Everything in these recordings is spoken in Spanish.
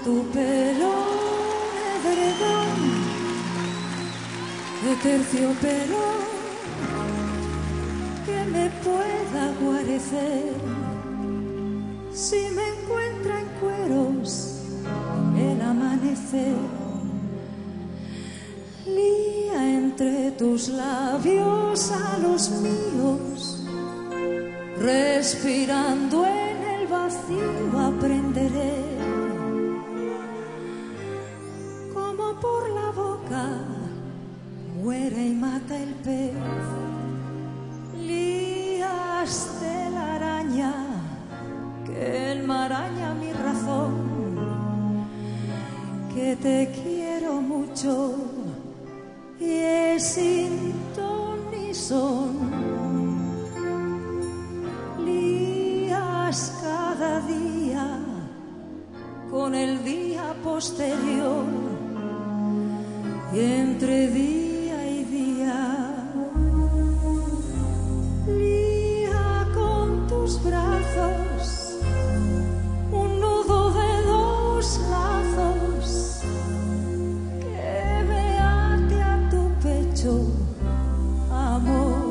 tu pelo de edredón, de terciopelo que me pueda guarecer. Si me encuentra en cueros el amanecer, lía entre tus labios a los míos, respirando en el vacío aprenderé como por la boca muere y mata el pez. Lías de la araña que enmaraña mi razón, que te quiero mucho y es sin ton ni son. Lías cada día con el día posterior y entre día y día. Lía con tus brazos un nudo de dos lazos que me ate a tu pecho, amor.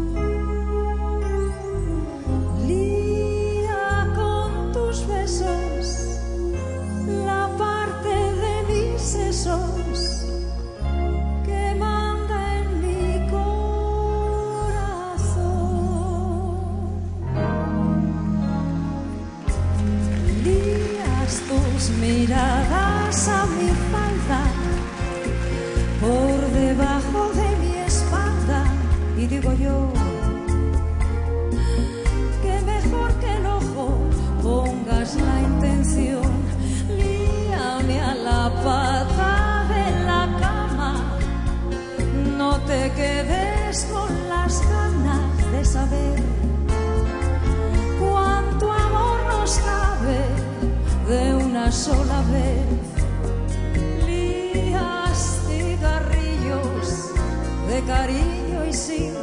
Lía con tus besos la parte de mis sesos que manda en mi corazón. Lías tus miradas a mi falda por debajo de mi espalda y digo yo que mejor que el ojo pongas la intención. Líame a la pata de la cama, no te quedes con las ganas de saber cuánto amor nos cabe de una sola vez. Lías cigarrillos de cariño y sin